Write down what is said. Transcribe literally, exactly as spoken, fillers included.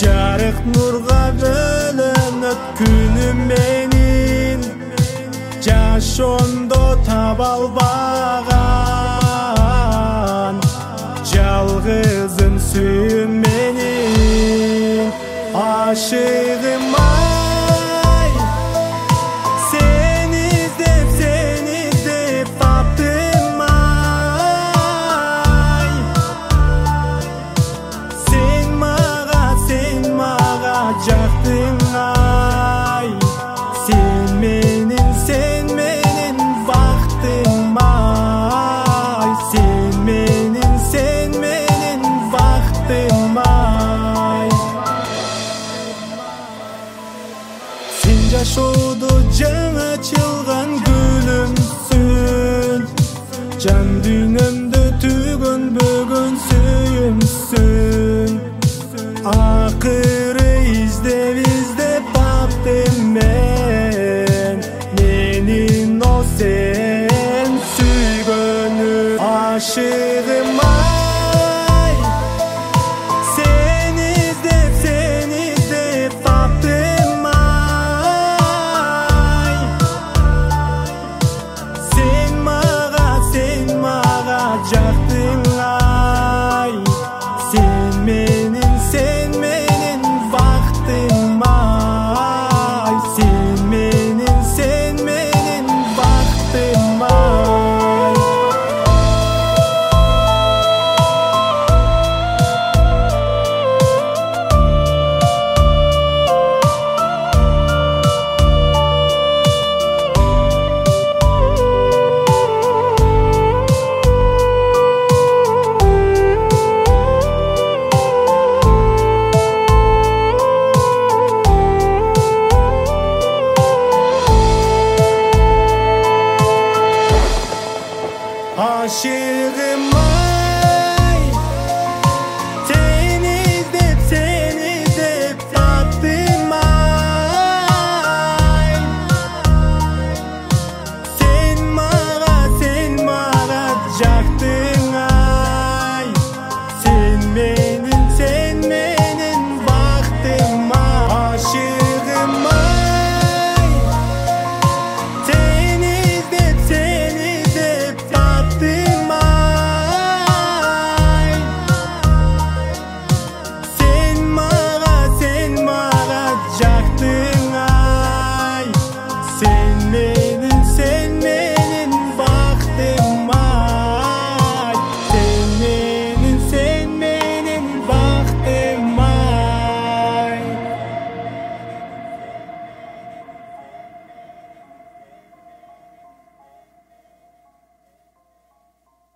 жарык нурга бөлөнөт күнүм менин, жашоомдо таба албаган жалгызым сүйүүм менин. Ашыгым ай, сени издеп, сени издеп таптым ай. Сен мага, сен мага жактың ай. Сен менин, сен менин бактым ай. Сен менин, сен менин бактым ай. Сен жашоодо жаңы ачылган гүлүмсүн, жан дүйнөмдө түгөнбөгөн сүйүүмсүн. Акыры издеп